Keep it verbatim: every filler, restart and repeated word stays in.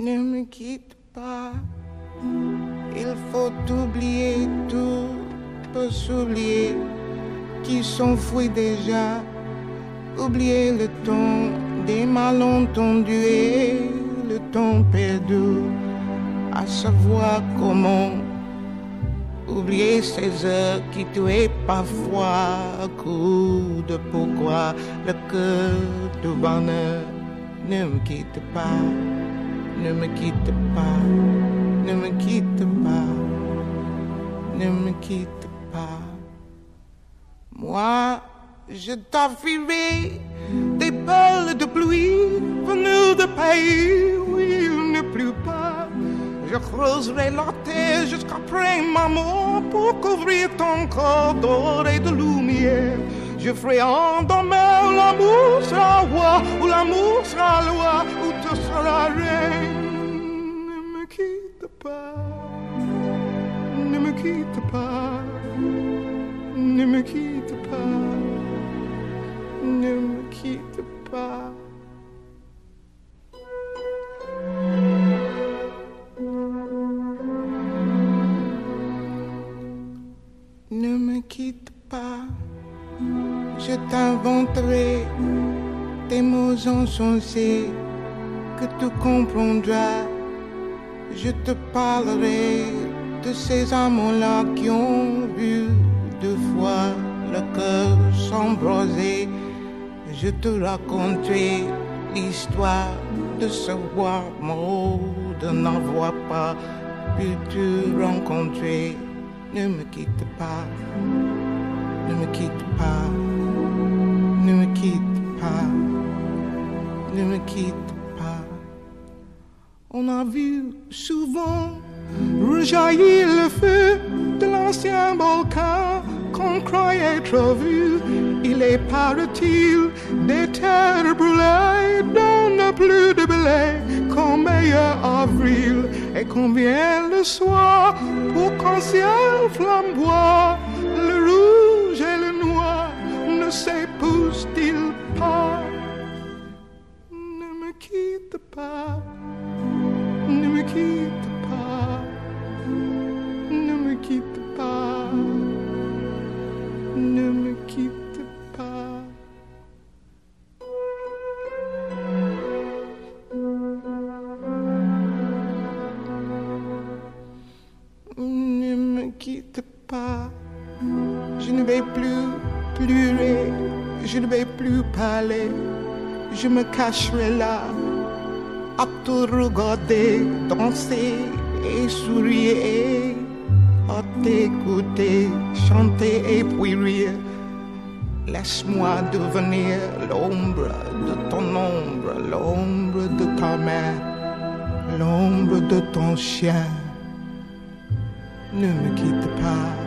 Ne me quitte pas. Il faut oublier tout, peut s'oublier, qui s'enfuit déjà. Oublier le temps des malentendus et le temps perdu, à savoir comment oublier ces heures qui tuaient parfois, coup de pourquoi le cœur du bonheur. Ne me quitte pas, ne me quitte pas, ne me quitte pas, ne me quitte pas. Moi, je t'offrirai des perles de pluie venues de pays où il ne pleut pas. Je creuserai la terre jusqu'après ma mort pour couvrir ton corps d'or et de lumière. Je ferai endormir l'amour sera roi, ou l'amour sera loi, ou tu seras reine. Ne me quitte pas, ne me quitte pas, ne me quitte pas. Ne me quitte pas. Ne me quitte pas. Je t'inventerai des mots insensés que tu comprendras. Je te parlerai de ces amants-là qui ont vu deux fois le cœur s'embraser. Je te raconterai l'histoire de ce roi mort, de n'avoir pas pu te rencontrer. Ne me quitte pas, ne me quitte pas, ne me quitte pas, ne me quitte pas. On a vu souvent rejaillir le feu de l'ancien volcan qu'on croyait trop vu. Il est, paraît-il, des terres brûlées, donne plus de blé qu'en meilleur avril. Et qu'on vient le soir pour qu'un ciel flamboie, le rouge et le noir ne s'épousent-ils pas? Ne me quitte pas, ne me quitte pas, ne me quitte pas, ne me quitte pas. Ne me quitte pas. Je ne vais plus pleurer, je ne vais plus parler. Je me cacherai là à te regarder, danser et sourire, à t'écouter, chanter et puis rire. Laisse-moi devenir l'ombre de ton ombre, l'ombre de ta main, l'ombre de ton chien. Ne me quitte pas.